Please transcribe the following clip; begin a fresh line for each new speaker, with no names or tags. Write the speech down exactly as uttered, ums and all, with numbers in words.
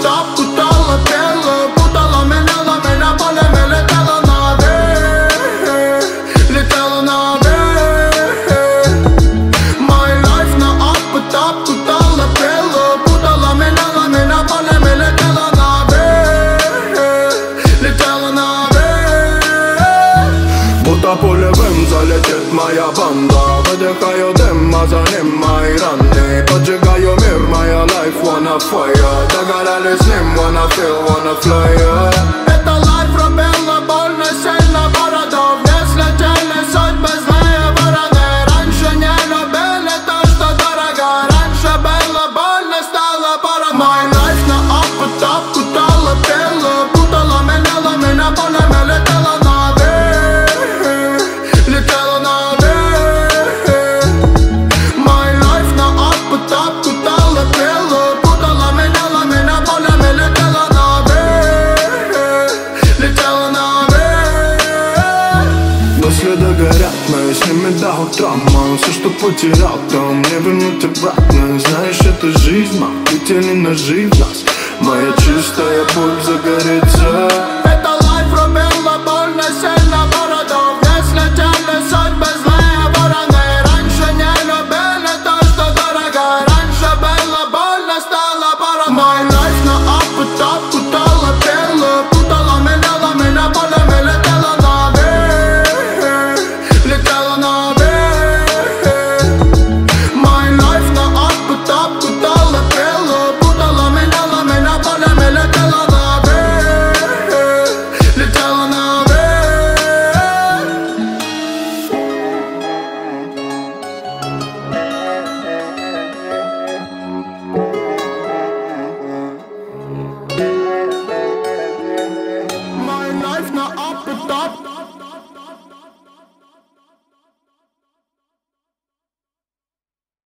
топ, кутала, пела, путала, меняла меня, полями летела наверх, летела наверх. My life на up, топ, кутала, пела, путала, меняла меня, полями летела наверх, летела наверх. Будто пулевым залетит моя банда, выдыхаю дым, а за ним мои раны. Поджигаю мир, моя life, wanna fire. Догорали с ним, wanna feel, wanna fly, yeah. Это life пробила больно сильно городов, не слетели судьбы злые вороны. Раньше не любили то, что дорого, раньше было больно, стало пора. My life на up, топ, кутала, пела, путала, меняла меня, полями летела наверх, летела наверх. My life на up, топ, кутала, пела, путала, меняла меня, полями летела наверх, летела наверх. Мысли догорят, но я с ними до утра, мам. Все, что потерял, там не вернуть обратно. Знаешь, это жизнь, мам, ведь не нажив нас. Моя чистая боль загорится.